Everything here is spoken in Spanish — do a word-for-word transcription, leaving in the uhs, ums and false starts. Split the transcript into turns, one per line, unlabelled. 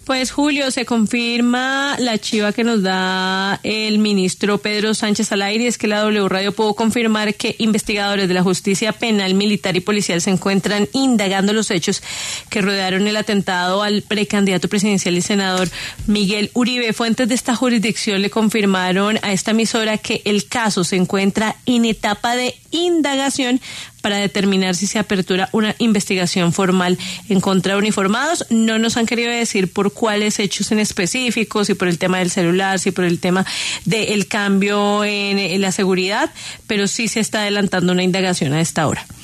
Pues Julio, se confirma la chiva que nos da el ministro Pedro Sánchez al aire, es que la W Radio pudo confirmar que investigadores de la Justicia Penal, Militar y Policial se encuentran indagando los hechos que rodearon el atentado al precandidato presidencial y senador Miguel Uribe. Fuentes de esta jurisdicción le confirmaron a esta emisora que el caso se encuentra en etapa de indagación para determinar si se apertura una investigación formal en contra de uniformados. No nos han querido decir por cuáles hechos en específico, si por el tema del celular, si por el tema del cambio en, en la seguridad, pero sí se está adelantando una indagación a esta hora.